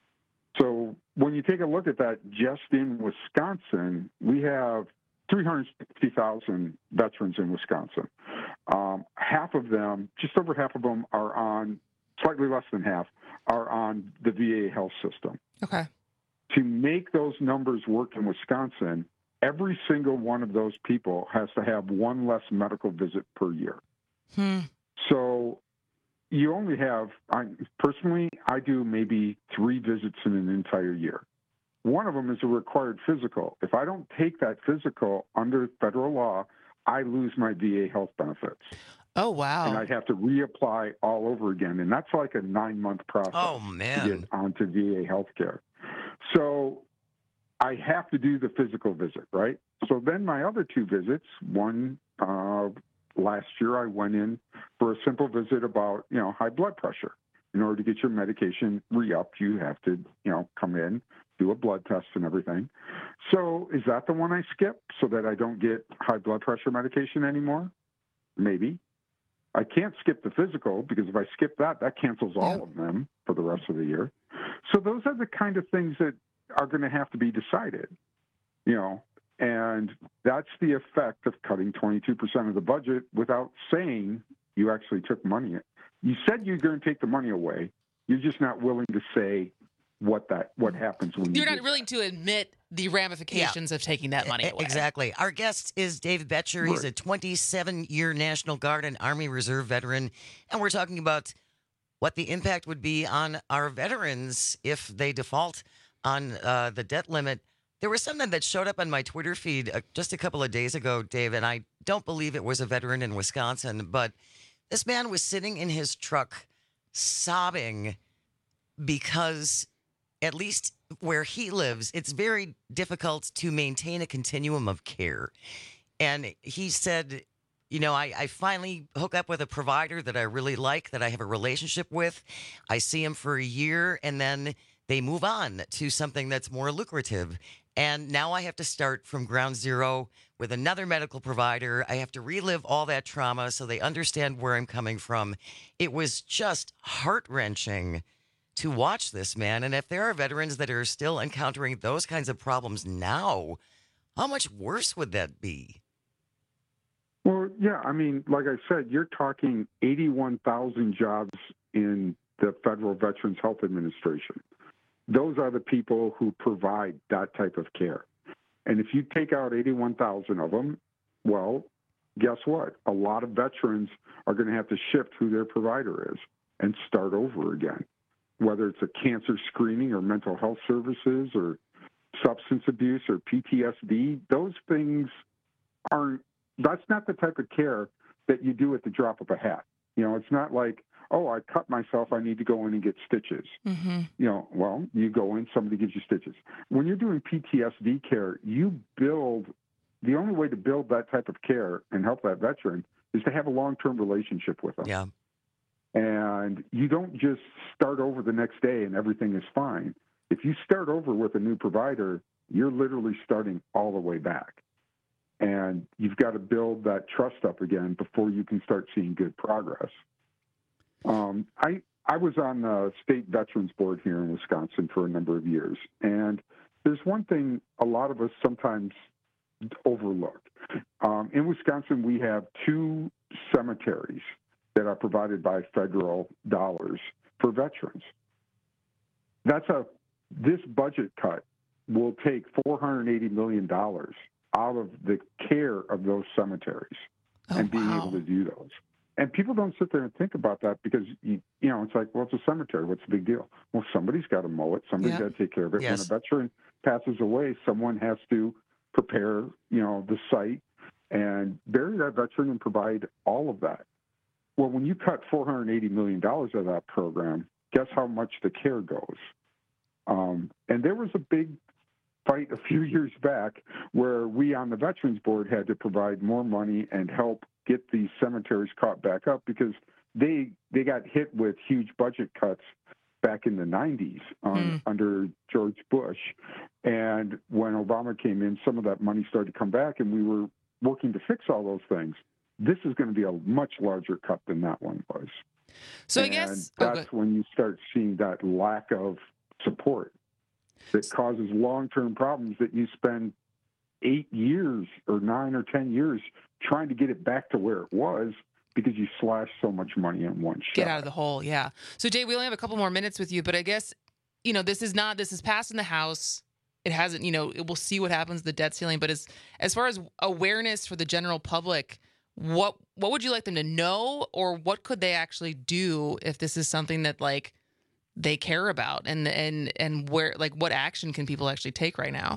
So when you take a look at that, just in Wisconsin, we have three hundred sixty thousand veterans in Wisconsin. Um, half of them, just over half of them, are on, slightly less than half, are on the V A health system. Okay. To make those numbers work in Wisconsin, every single one of those people has to have one less medical visit per year. Hmm. So you only have, I, personally, I do maybe three visits in an entire year. One of them is a required physical. If I don't take that physical under federal law, I lose my V A health benefits. Oh, wow. And I'd have to reapply all over again. And that's like a nine-month process oh, man. to get onto V A health care. So I have to do the physical visit, right? So then my other two visits, one uh, last year I went in for a simple visit about, you know, high blood pressure. In order to get your medication re-upped, you have to, you know, come in, do a blood test and everything. So is that the one I skip so that I don't get high blood pressure medication anymore? Maybe. I can't skip the physical because if I skip that, that cancels all of them for the rest of the year. So those are the kind of things that are going to have to be decided, you know, and that's the effect of cutting twenty-two percent of the budget without saying you actually took money. You said you're going to take the money away. You're just not willing to say what that what happens when You're you not do willing to admit the ramifications yeah. of taking that money away. Exactly. Our guest is Dave Boettcher. He's a twenty-seven-year National Guard and Army Reserve veteran, and we're talking about what the impact would be on our veterans if they default on uh, the debt limit. There was something that showed up on my Twitter feed uh, just a couple of days ago, Dave, and I don't believe it was a veteran in Wisconsin, but this man was sitting in his truck sobbing because, at least where he lives, it's very difficult to maintain a continuum of care. And he said, you know, I, I finally hook up with a provider that I really like, that I have a relationship with. I see him for a year, and then they move on to something that's more lucrative. And now I have to start from ground zero with another medical provider. I have to relive all that trauma so they understand where I'm coming from. It was just heart-wrenching to watch this, man. And if there are veterans that are still encountering those kinds of problems now, how much worse would that be? Well, yeah, I mean, like I said, you're talking eighty-one thousand jobs in the Federal Veterans Health Administration. Those are the people who provide that type of care. And if you take out eighty-one thousand of them, well, guess what? A lot of veterans are going to have to shift who their provider is and start over again, whether it's a cancer screening or mental health services or substance abuse or P T S D. Those things aren't, that's not the type of care that you do at the drop of a hat. You know, it's not like, oh, I cut myself, I need to go in and get stitches. Mm-hmm. You know, well, you go in, somebody gives you stitches. When you're doing P T S D care, you build, the only way to build that type of care and help that veteran is to have a long-term relationship with them. Yeah. And you don't just start over the next day and everything is fine. If you start over with a new provider, you're literally starting all the way back. And you've got to build that trust up again before you can start seeing good progress. Um, I I was on the state veterans board here in Wisconsin for a number of years. And there's one thing a lot of us sometimes overlook. Um, in Wisconsin, we have two cemeteries that are provided by federal dollars for veterans. That's a this budget cut will take four hundred eighty million dollars out of the care of those cemeteries oh, and being wow. able to do those. And people don't sit there and think about that because, you, you know, it's like, well, it's a cemetery. What's the big deal? Well, somebody's got to mow it. Somebody's yeah. got to take care of it. Yes. When a veteran passes away, someone has to prepare, you know, the site and bury that veteran and provide all of that. Well, when you cut four hundred eighty million dollars of that program, guess how much the care goes? Um, and there was a big fight a few years back where we on the Veterans Board had to provide more money and help get these cemeteries caught back up because they they got hit with huge budget cuts back in the nineties um, mm. under George Bush. And when Obama came in, some of that money started to come back, and we were working to fix all those things. This is going to be a much larger cut than that one was. So and I guess that's okay. when you start seeing that lack of support that causes long-term problems that you spend eight years or nine or ten years trying to get it back to where it was because you slash so much money in one shot. Get out of the hole, yeah. So, Dave, we only have a couple more minutes with you, but I guess, you know, this is not, this is passed in the House. It hasn't, you know, we'll see what happens with the debt ceiling, but as as far as awareness for the general public, what what would you like them to know, or what could they actually do if this is something that, like, they care about, and and and where, like, what action can people actually take right now?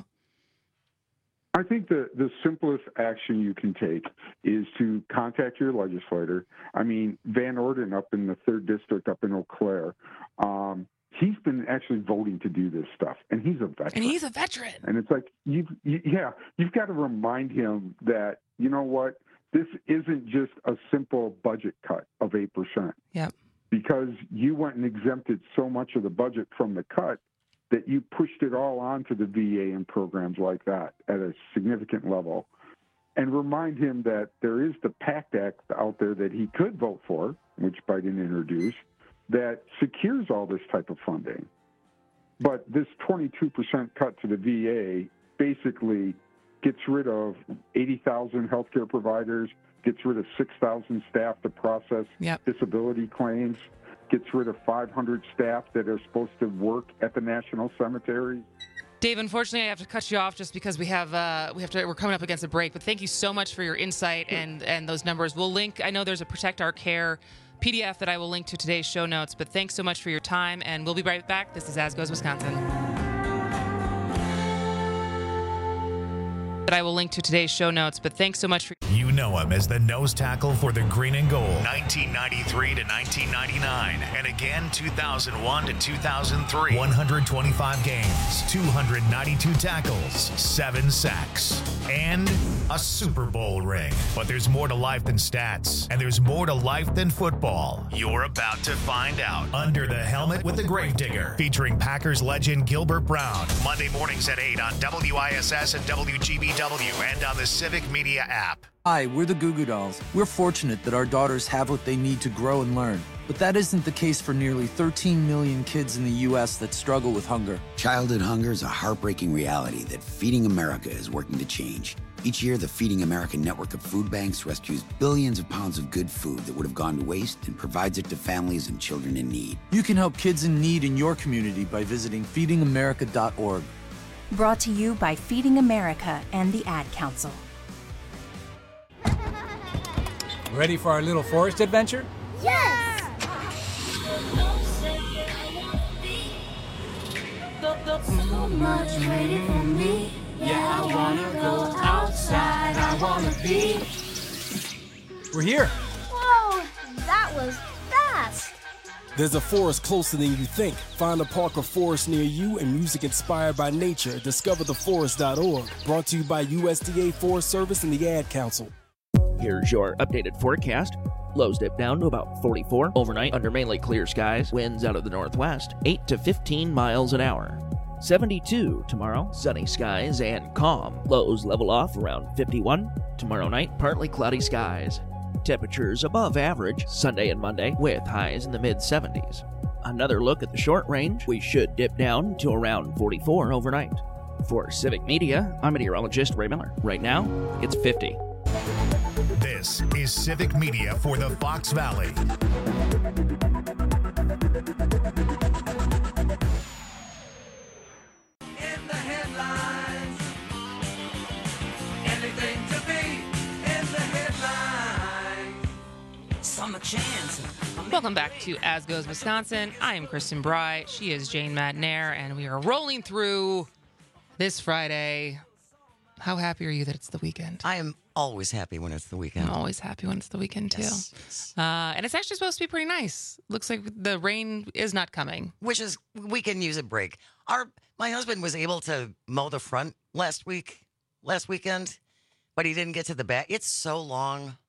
I think the, the simplest action you can take is to contact your legislator. I mean, Van Orden up in the third district up in Eau Claire, um, he's been actually voting to do this stuff, and he's a veteran. And he's a veteran. And it's like, you, you yeah, you've got to remind him that, you know what, this isn't just a simple budget cut of eight percent. Yep. Because you went and exempted so much of the budget from the cut that you pushed it all onto the V A and programs like that at a significant level. And remind him that there is the PACT Act out there that he could vote for, which Biden introduced, that secures all this type of funding. But this twenty-two percent cut to the V A basically gets rid of eighty thousand healthcare providers, gets rid of six thousand staff to process yep. disability claims, gets rid of five hundred staff that are supposed to work at the national cemeteries. Dave, unfortunately, I have to cut you off just because we have uh, we have to. We're coming up against a break. But thank you so much for your insight and and those numbers. We'll link. I know there's a Protect Our Care P D F that I will link to today's show notes. But thanks so much for your time, and we'll be right back. This is As Goes Wisconsin. That I will link to today's show notes. But thanks so much for. You know him as the nose tackle for the Green and Gold, nineteen ninety-three to nineteen ninety-nine, and again two thousand one to two thousand three. one hundred twenty-five games, two hundred ninety-two tackles, seven sacks, and a Super Bowl ring. But there's more to life than stats, and there's more to life than football. You're about to find out. Under the Helmet with the Gravedigger, featuring Packers legend Gilbert Brown. Monday mornings at eight on W I S S and W G B W and on the Civic Media app. Hi, we're the Goo Goo Dolls. We're fortunate that our daughters have what they need to grow and learn. But that isn't the case for nearly thirteen million kids in the U S that struggle with hunger. Childhood hunger is a heartbreaking reality that Feeding America is working to change. Each year, the Feeding America network of food banks rescues billions of pounds of good food that would have gone to waste and provides it to families and children in need. You can help kids in need in your community by visiting feeding america dot org. Brought to you by Feeding America and the Ad Council. Ready for our little forest adventure? Yes! So much waiting for me. Yeah, I wanna go outside. I wanna be. We're here. Whoa, that was fast. There's a forest closer than you think. Find a park or forest near you and music inspired by nature at discover the forest dot org. Brought to you by U S D A Forest Service and the Ad Council. Here's your updated forecast. Lows dip down to about forty-four. Overnight, under mainly clear skies, winds out of the northwest, eight to fifteen miles an hour. seventy-two tomorrow, sunny skies and calm. Lows level off around fifty-one. Tomorrow night, partly cloudy skies. Temperatures above average Sunday and Monday, with highs in the mid seventies. Another look at the short range, we should dip down to around forty-four overnight. For Civic Media, I'm meteorologist Ray Miller. Right now, it's fifty. This is Civic Media for the Fox Valley. In the headlines, anything to be in the headlines. Summer chance. Welcome back to As Goes Wisconsin. I am Kristen Bry. She is Jane Madnair, and we are rolling through this Friday. How happy are you that it's the weekend? I am always happy when it's the weekend. I'm always happy when it's the weekend, too. Yes, yes. Uh, and it's actually supposed to be pretty nice. Looks like the rain is not coming. Which is, we can use a break. Our My husband was able to mow the front last week, last weekend, but he didn't get to the back. It's so long.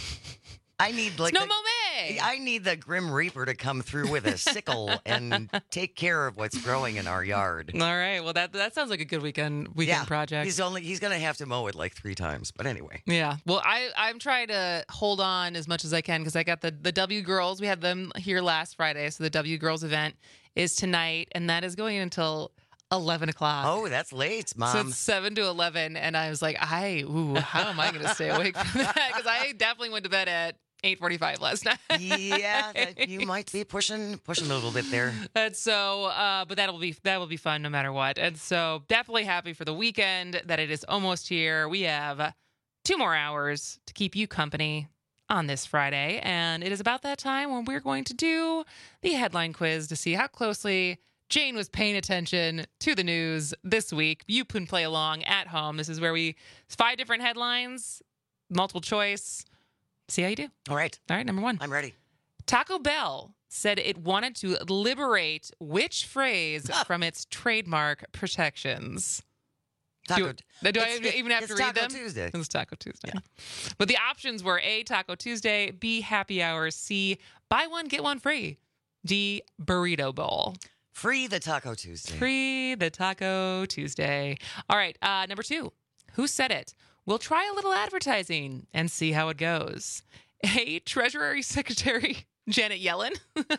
I need like no the, mow. I need the Grim Reaper to come through with a sickle and take care of what's growing in our yard. All right. Well, that that sounds like a good weekend weekend yeah, project. He's only he's gonna have to mow it like three times, but anyway. Yeah. Well, I I'm trying to hold on as much as I can because I got the the W Girls. We had them here last Friday, so the W Girls event is tonight, and that is going until eleven o'clock. Oh, that's late, Mom. So it's seven to eleven, and I was like, I ooh, how am I going to stay awake for that? Because I definitely went to bed at eight forty-five last night. Yeah, that, you might be pushing pushing a little bit there. And so, uh, but that'll be that will be fun no matter what. And so, definitely happy for the weekend that it is almost here. We have two more hours to keep you company on this Friday, and it is about that time when we're going to do the headline quiz to see how closely Jane was paying attention to the news this week. You can play along at home. This is where we five different headlines, multiple choice. See how you do. All right. All right, number one. I'm ready. Taco Bell said it wanted to liberate which phrase from its trademark protections? Taco. Do, do I even have it's to read Taco them? Tuesday. It's Taco Tuesday. Yeah. But the options were A, Taco Tuesday, B, Happy Hour, C, Buy One, Get One Free, D, Burrito Bowl. Free the Taco Tuesday. Free the Taco Tuesday. All right, uh, number two. Who said it? We'll try a little advertising and see how it goes. A, Treasury Secretary Janet Yellen.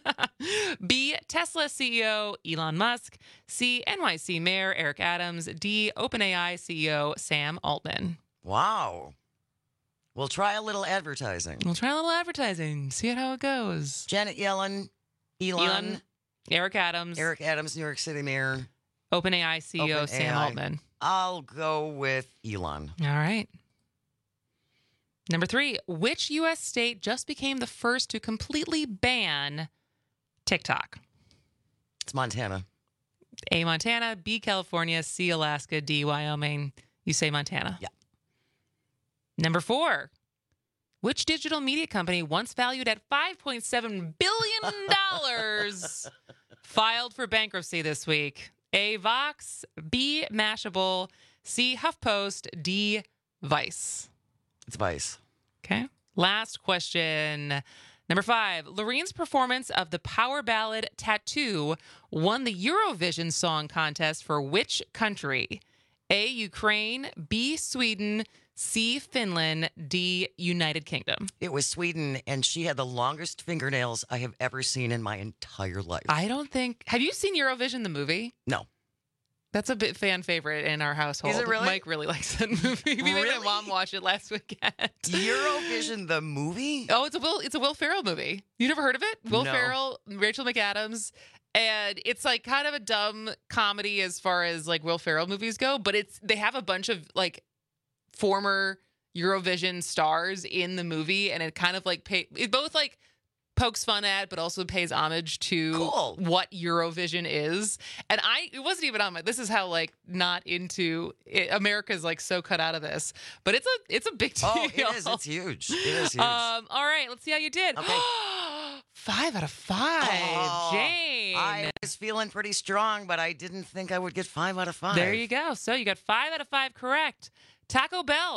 B, Tesla C E O Elon Musk. C, N Y C Mayor Eric Adams. D, OpenAI C E O Sam Altman. Wow. We'll try a little advertising. We'll try a little advertising. See how it goes. Janet Yellen, Elon, Elon Eric Adams. Eric Adams, New York City Mayor. OpenAI C E O Open Sam A I. Altman. I'll go with Elon. All right. Number three, which U S state just became the first to completely ban TikTok? It's Montana. A, Montana, B, California, C, Alaska, D, Wyoming. You say Montana. Yeah. Number four, which digital media company, once valued at five point seven billion dollars, filed for bankruptcy this week? A, Vox, B, Mashable, C, HuffPost, D, Vice. It's Vice. Okay. Last question. Number five, Lorene's performance of the power ballad Tattoo won the Eurovision Song Contest for which country? A, Ukraine, B, Sweden, C, Finland, D, United Kingdom. It was Sweden, and she had the longest fingernails I have ever seen in my entire life. I don't think... Have you seen Eurovision, the movie? No. That's a bit fan favorite in our household. Is it really? Mike really likes that movie. We made Really? my mom watch it last weekend. Eurovision, the movie? Oh, it's a Will. It's a Will Ferrell movie. You never heard of it? Will No. Ferrell, Rachel McAdams, and it's like kind of a dumb comedy as far as like Will Ferrell movies go. But it's they have a bunch of like former Eurovision stars in the movie, and it kind of like pay, it both like pokes fun at, but also pays homage to Cool. what Eurovision is. And I, it wasn't even on my. This is how like not into it, America's like so cut out of this, but it's a it's a big deal. Oh, it is. It's huge. It is huge. Um. All right. Let's see how you did. Okay. Five out of five, Oh, Jane. I was feeling pretty strong, but I didn't think I would get five out of five. There you go. So you got five out of five correct. Taco Bell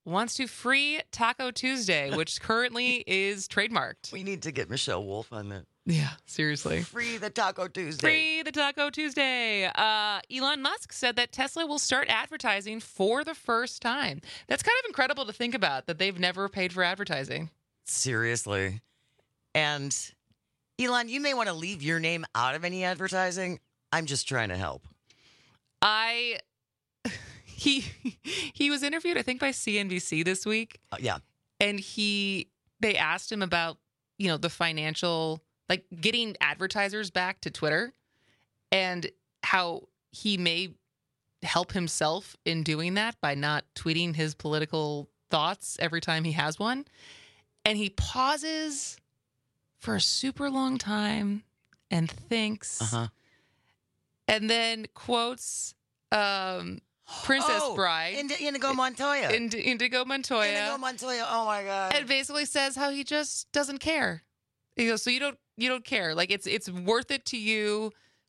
wants to free Taco Tuesday, which currently is trademarked. We need to get Michelle Wolf on that. Yeah, seriously. Free the Taco Tuesday. Free the Taco Tuesday. Uh, Elon Musk said that Tesla will start advertising for the first time. That's kind of incredible to think about, that they've never paid for advertising. Seriously. And Elon, you may want to leave your name out of any advertising. I'm just trying to help. I... He he was interviewed, I think, by C N B C this week. Uh, yeah. And he they asked him about, you know, the financial... like getting advertisers back to Twitter and how he may help himself in doing that by not tweeting his political thoughts every time he has one. And he pauses for a super long time and thinks, uh-huh. and then quotes um, Princess oh, Bride. Ind- Indigo Montoya. Ind- Indigo Montoya. Indigo Montoya. Oh, my God. And basically says how he just doesn't care. He goes, so you don't you don't care. Like, it's it's worth it to you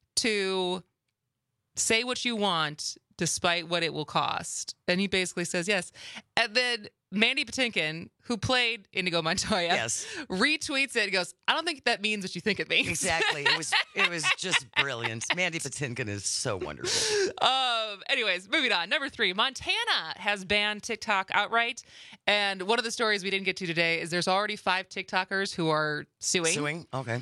to say what you want despite what it will cost. And he basically says yes. And then Mandy Patinkin, who played Indigo Montoya, yes. retweets it and goes, I don't think that means what you think it means. Exactly. It was it was just brilliant. Mandy Patinkin is so wonderful. Um. Anyways, moving on. Number three, Montana has banned TikTok outright. And one of the stories we didn't get to today is there's already five TikTokers who are suing. Suing? Okay.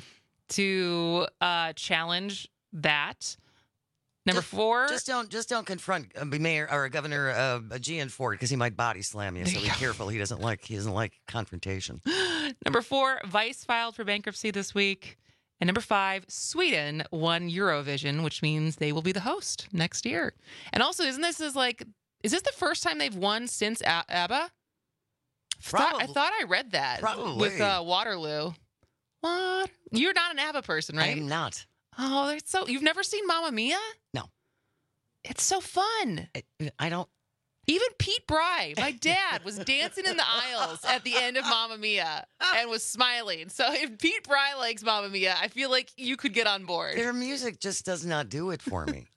To uh, challenge that. Number just, four. Just don't just don't confront uh, Mayor or Governor uh, Gian Ford because he might body slam you. So be careful. He doesn't like he doesn't like confrontation. Number four, Vice filed for bankruptcy this week. And number five, Sweden won Eurovision, which means they will be the host next year. And also, isn't this is like is this the first time they've won since A- ABBA? Probably. I thought I read that Probably. with uh, Waterloo. What? You're not an ABBA person, right? I'm not. Oh, it's so you've never seen Mamma Mia? No. It's so fun. I, I don't. Even Pete Bry, my dad, was dancing in the aisles at the end of Mamma Mia and was smiling. So if Pete Bry likes Mamma Mia, I feel like you could get on board. Their music just does not do it for me.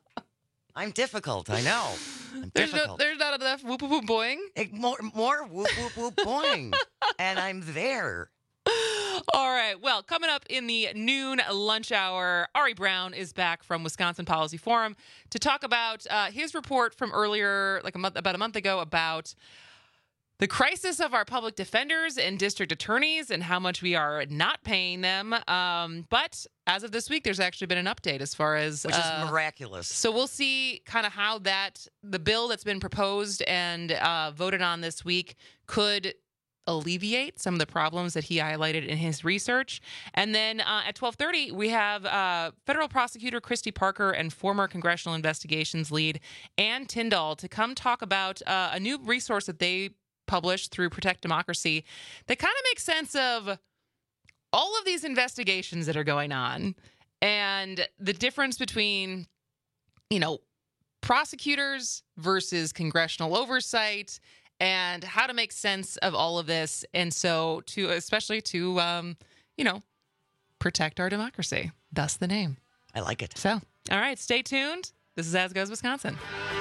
I'm difficult, I know. I'm there's, difficult. no, there's not enough whoop whoop boing. It, more, more whoop whoop whoop boing, and I'm there. All right. Well, coming up in the noon lunch hour, Ari Brown is back from Wisconsin Policy Forum to talk about uh, his report from earlier, like a month, about a month ago, about the crisis of our public defenders and district attorneys and how much we are not paying them. Um, but as of this week, there's actually been an update as far as which uh, is miraculous. So we'll see kind of how that the bill that's been proposed and uh, voted on this week could alleviate some of the problems that he highlighted in his research. And then uh, at twelve thirty, we have uh, federal prosecutor Christy Parker and former congressional investigations lead Ann Tyndall to come talk about uh, a new resource that they published through Protect Democracy that kind of makes sense of all of these investigations that are going on and the difference between, you know, prosecutors versus congressional oversight and how to make sense of all of this. And so to, especially to, um, you know, protect our democracy. Thus the name. I like it. So, all right, stay tuned. This is As Goes Wisconsin.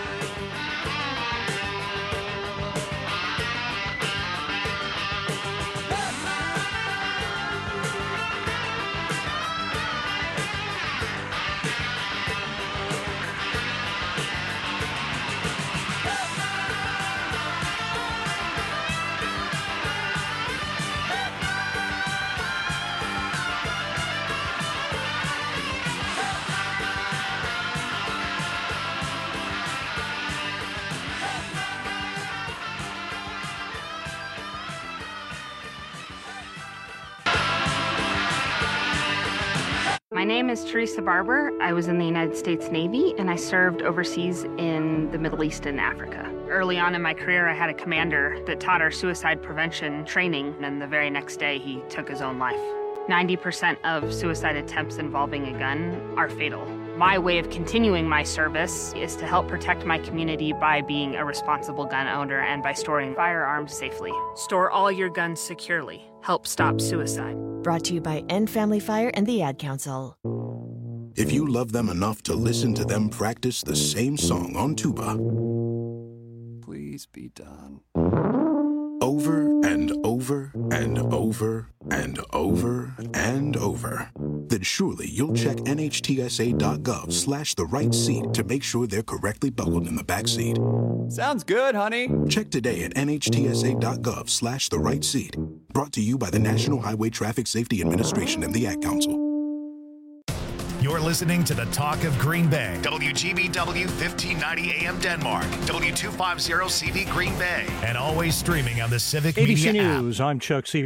My name is Teresa Barber. I was in the United States Navy, and I served overseas in the Middle East and Africa. Early on in my career, I had a commander that taught our suicide prevention training, and the very next day, he took his own life. ninety percent of suicide attempts involving a gun are fatal. My way of continuing my service is to help protect my community by being a responsible gun owner and by storing firearms safely. Store all your guns securely. Help stop suicide. Brought to you by End Family Fire and the Ad Council. If you love them enough to listen to them practice the same song on tuba, please be done. Over and over and over and over and over. Then surely you'll check nhtsa.gov slash the right seat to make sure they're correctly buckled in the back seat. Sounds good, honey. Check today at nhtsa.gov slash the right seat. Brought to you by the National Highway Traffic Safety Administration and the Ad Council. You're listening to the Talk of Green Bay. W G B W fifteen ninety A M Denmark. W two fifty C V Green Bay. And always streaming on the Civic A B C Media app. News, I'm Chuck C.